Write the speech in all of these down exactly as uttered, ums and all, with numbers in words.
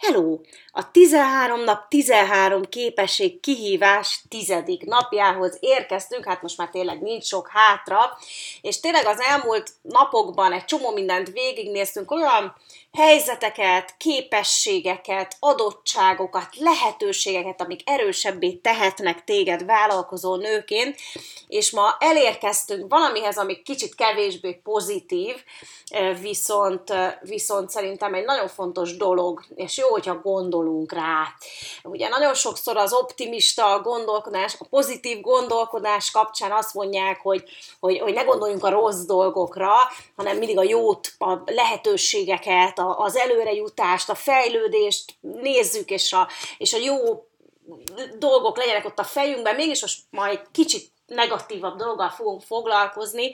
Hello! A tizenhárom nap tizenhárom képesség kihívás tizedik napjához érkeztünk, hát most már tényleg nincs sok hátra, és tényleg az elmúlt napokban egy csomó mindent végignéztünk, olyan helyzeteket, képességeket, adottságokat, lehetőségeket, amik erősebbé tehetnek téged vállalkozó nőként, és ma elérkeztünk valamihez, ami kicsit kevésbé pozitív, viszont, viszont szerintem egy nagyon fontos dolog, és jó, hogyha gondolunk rá. Ugye nagyon sokszor az optimista gondolkodás, a pozitív gondolkodás kapcsán azt mondják, hogy, hogy, hogy ne gondoljunk a rossz dolgokra, hanem mindig a jót, a lehetőségeket, az előrejutást, a fejlődést nézzük, és a, és a jó dolgok legyenek ott a fejünkben, mégis most majd kicsit negatívabb dologgal fogunk foglalkozni,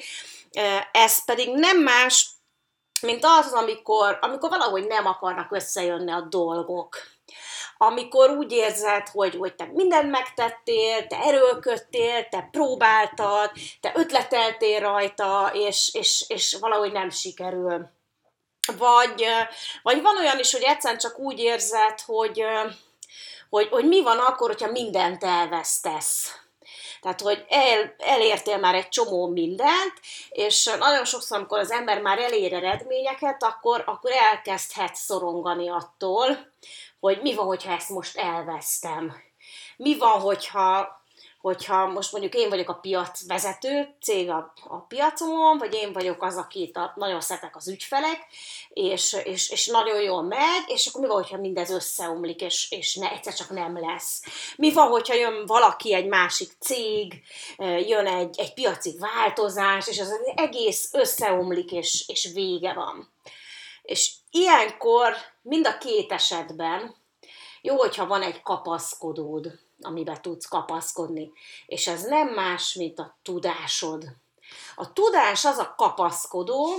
ez pedig nem más, mint az, amikor, amikor valahogy nem akarnak összejönni a dolgok. Amikor úgy érzed, hogy, hogy te mindent megtettél, te erőlködtél, te próbáltad, te ötleteltél rajta, és, és, és valahogy nem sikerül. Vagy, vagy van olyan is, hogy egyszerűen csak úgy érzed, hogy, hogy, hogy mi van akkor, hogyha mindent elvesztesz. Tehát, hogy el, elértél már egy csomó mindent, és nagyon sokszor, amikor az ember már elér eredményeket, akkor, akkor elkezdhet szorongani attól, hogy mi van, hogyha ezt most elvesztem. Mi van, hogyha, hogyha most mondjuk én vagyok a piacvezető cég a, a piacomon, vagy én vagyok az, akit a, nagyon szeretek az ügyfelek, és, és, és nagyon jól megy, és akkor mi van, hogyha mindez összeomlik, és, és ne, egyszer csak nem lesz. Mi van, hogyha jön valaki, egy másik cég, jön egy, egy piaci változás, és az egész összeomlik, és, és vége van. És ilyenkor mind a két esetben jó, hogyha van egy kapaszkodód, amiben tudsz kapaszkodni. És ez nem más, mint a tudásod. A tudás az a kapaszkodó,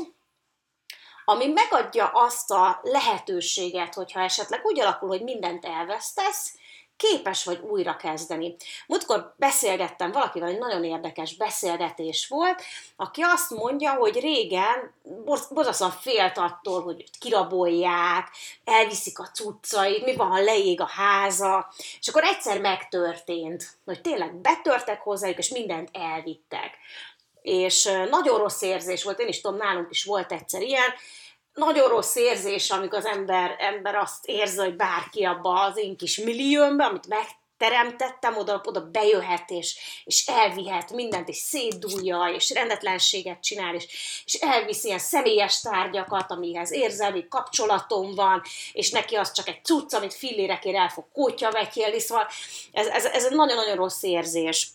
ami megadja azt a lehetőséget, hogyha esetleg úgy alakul, hogy mindent elvesztesz, képes vagy újra kezdeni. Múltkor beszélgettem valakivel, egy nagyon érdekes beszélgetés volt, aki azt mondja, hogy régen borzasztóan félt attól, hogy kirabolják, elviszik a cuccait, mi van, ha leég a háza, és akkor egyszer megtörtént, hogy tényleg betörtek hozzájuk, és mindent elvittek. És nagyon rossz érzés volt, én is tudom, nálunk is volt egyszer ilyen, nagyon rossz érzés, amikor az ember, ember azt érzi, hogy bárki abba az én kis milliómba, amit megteremtettem, oda, oda bejöhet, és, és elvihet mindent, és szétdúlja, és rendetlenséget csinál, és, és elvisz ilyen személyes tárgyakat, amihez érzelmi kapcsolatom van, és neki az csak egy cucc, amit fillérekért el fog kótyavetjelni, szóval ez, ez, ez egy nagyon-nagyon rossz érzés.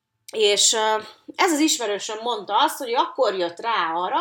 És ez az ismerősöm mondta azt, hogy akkor jött rá arra,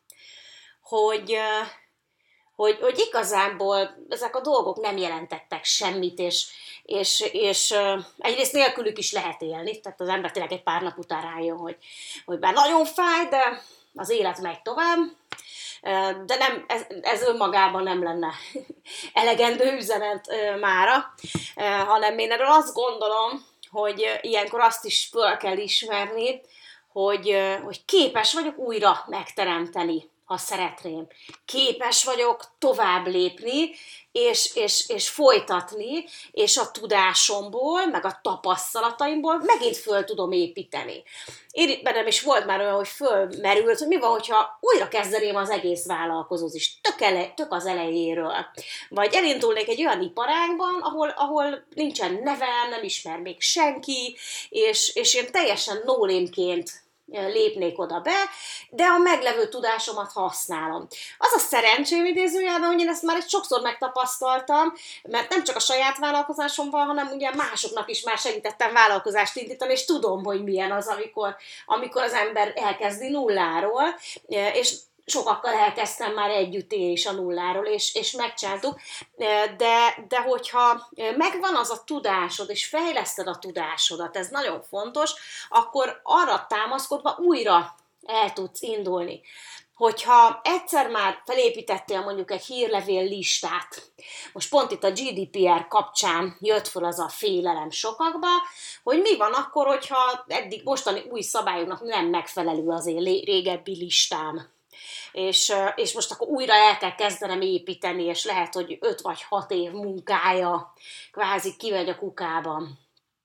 Hogy, hogy, hogy igazából ezek a dolgok nem jelentettek semmit, és, és, és egyrészt nélkülük is lehet élni, tehát az ember tényleg egy pár nap után rájön, hogy, hogy bár nagyon fáj, de az élet megy tovább, de nem, ez, ez önmagában nem lenne elegendő üzenet mára, hanem én erről azt gondolom, hogy ilyenkor azt is föl kell ismerni, hogy, hogy képes vagyok újra megteremteni, ha szeretném. Képes vagyok tovább lépni, és, és, és folytatni, és a tudásomból, meg a tapasztalataimból megint föl tudom építeni. Én bennem is volt már olyan, hogy fölmerült, hogy mi van, hogyha újra kezdeném az egész vállalkozózist, tök, ele, tök az elejéről. Vagy elindulnék egy olyan iparágban, ahol, ahol nincsen nevem, nem ismer még senki, és, és én teljesen no-name-ként lépnék oda be, de a meglevő tudásomat használom. Az a szerencsém idézőjelben, hogy én ezt már egy sokszor megtapasztaltam, mert nem csak a saját vállalkozásomban, hanem ugye másoknak is már segítettem vállalkozást indítani, és tudom, hogy milyen az, amikor, amikor az ember elkezdi nulláról, és sokakkal elkezdtem már együtt én is a nulláról, és, és megcsináltuk, de, de hogyha megvan az a tudásod, és fejleszted a tudásodat, ez nagyon fontos, akkor arra támaszkodva újra el tudsz indulni. Hogyha egyszer már felépítettél mondjuk egy hírlevél listát, most pont itt a gé dé pé er kapcsán jött fel az a félelem sokakba, hogy mi van akkor, hogyha eddig mostani új szabályoknak nem megfelelő az én régebbi listám. És, és most akkor újra el kell kezdenem építeni, és lehet, hogy öt vagy hat év munkája kvázi kimegy a kukában.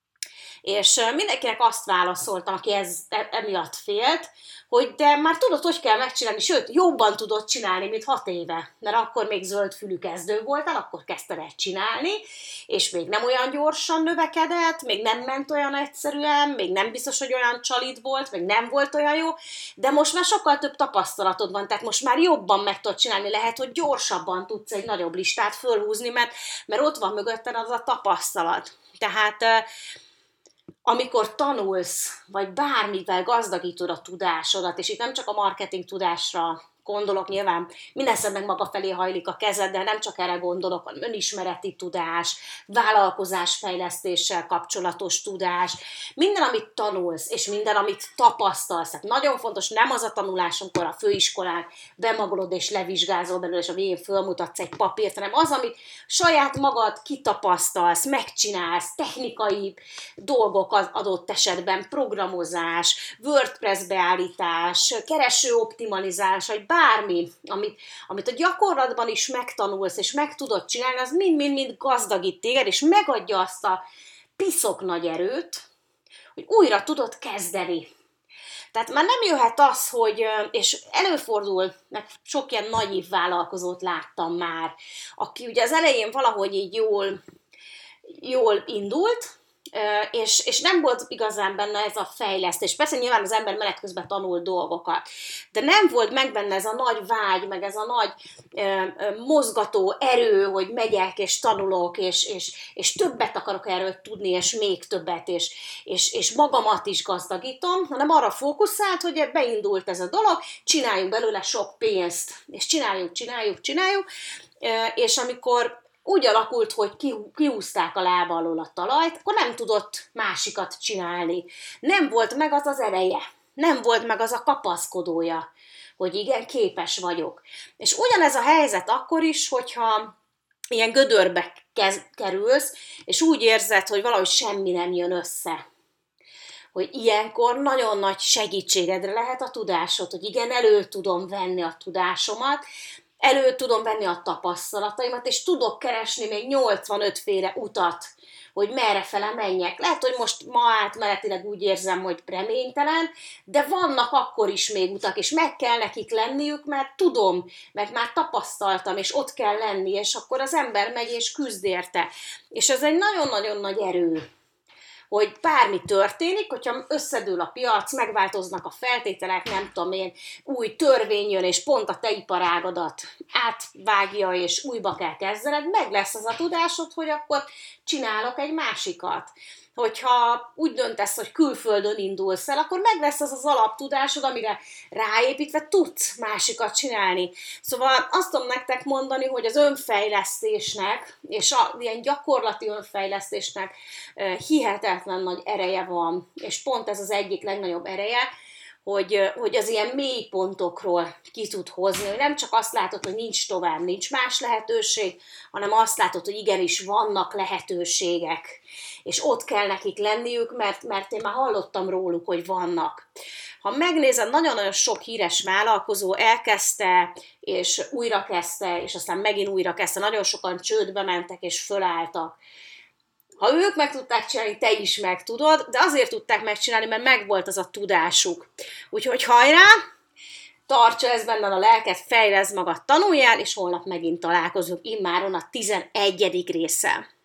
És mindenkinek azt válaszoltam, aki ez, emiatt félt, hogy de már tudod, hogy kell megcsinálni, sőt, jobban tudod csinálni, mint hat éve, mert akkor még zöldfülű kezdő voltál, akkor kezdted el csinálni, és még nem olyan gyorsan növekedett, még nem ment olyan egyszerűen, még nem biztos, hogy olyan csalid volt, még nem volt olyan jó, de most már sokkal több tapasztalatod van, tehát most már jobban meg tudod csinálni, lehet, hogy gyorsabban tudsz egy nagyobb listát fölhúzni, mert, mert ott van mögötted az a tapasztalat. Tehát amikor tanulsz, vagy bármivel gazdagítod a tudásodat, és itt nem csak a marketing tudásra gondolok, nyilván minden meg maga felé hajlik a kezed, de nem csak erre gondolok, hanem önismereti tudás, vállalkozásfejlesztéssel kapcsolatos tudás, minden, amit tanulsz, és minden, amit tapasztalsz. Tehát nagyon fontos, nem az a tanulás, amikor a főiskolán bemagolod és levizsgázol belőle, és a végén fölmutatsz egy papírt, hanem az, amit saját magad kitapasztalsz, megcsinálsz, technikai dolgok az adott esetben, programozás, WordPress beállítás, kereső optimalizálás, vagy bármi, amit, amit a gyakorlatban is megtanulsz, és meg tudod csinálni, az mind-mind-mind gazdagít téged, és megadja azt a piszok nagy erőt, hogy újra tudod kezdeni. Tehát már nem jöhet az, hogy, és előfordul, meg sok ilyen naív vállalkozót láttam már, aki ugye az elején valahogy így jól, jól indult, És, és nem volt igazán benne ez a fejlesztés. Persze nyilván az ember menet közben tanul dolgokat, de nem volt meg benne ez a nagy vágy, meg ez a nagy ö, ö, mozgató erő, hogy megyek és tanulok, és, és, és többet akarok erről tudni, és még többet, és, és, és magamat is gazdagítom, hanem arra fókuszált, hogy beindult ez a dolog, csináljunk belőle sok pénzt, és csináljuk, csináljuk, csináljuk, és amikor úgy alakult, hogy kihúzták a lába alól a talajt, akkor nem tudott másikat csinálni. Nem volt meg az az ereje, nem volt meg az a kapaszkodója, hogy igen, képes vagyok. És ugyanez a helyzet akkor is, hogyha ilyen gödörbe kerülsz, és úgy érzed, hogy valahogy semmi nem jön össze. Hogy ilyenkor nagyon nagy segítségedre lehet a tudásod, hogy igen, elő tudom venni a tudásomat, elő tudom venni a tapasztalataimat, és tudok keresni még nyolcvanöt féle utat, hogy merre fele menjek. Lehet, hogy most ma átmenetileg úgy érzem, hogy reménytelen, de vannak akkor is még utak, és meg kell nekik lenniük, mert tudom, mert már tapasztaltam, és ott kell lenni, és akkor az ember megy és küzd érte. És ez egy nagyon-nagyon nagy erő, hogy bármi történik, hogyha összedől a piac, megváltoznak a feltételek, nem tudom én, új törvény jön, és pont a te iparágadat átvágja, és újba kell kezdened, meg lesz az a tudásod, hogy akkor csinálok egy másikat. Hogyha úgy döntesz, hogy külföldön indulsz el, akkor meg lesz az az alaptudásod, amire ráépítve tudsz másikat csinálni. Szóval azt tudom nektek mondani, hogy az önfejlesztésnek, és a ilyen gyakorlati önfejlesztésnek hihetetlen nagy ereje van, és pont ez az egyik legnagyobb ereje, hogy, hogy az ilyen mély pontokról ki tud hozni, hogy nem csak azt látod, hogy nincs tovább, nincs más lehetőség, hanem azt látod, hogy igenis vannak lehetőségek, és ott kell nekik lenniük, mert, mert én már hallottam róluk, hogy vannak. Ha megnézed, nagyon-nagyon sok híres vállalkozó elkezdte, és újrakezdte, és aztán megint újrakezdte, nagyon sokan csődbe mentek, és fölálltak. Ha ők meg tudták csinálni, te is meg tudod, de azért tudták megcsinálni, mert megvolt az a tudásuk. Úgyhogy hajrá, tartsa ez benned a lelket, fejleszd magad, tanuljál, és holnap megint találkozunk immáron a tizenegyedik résszel.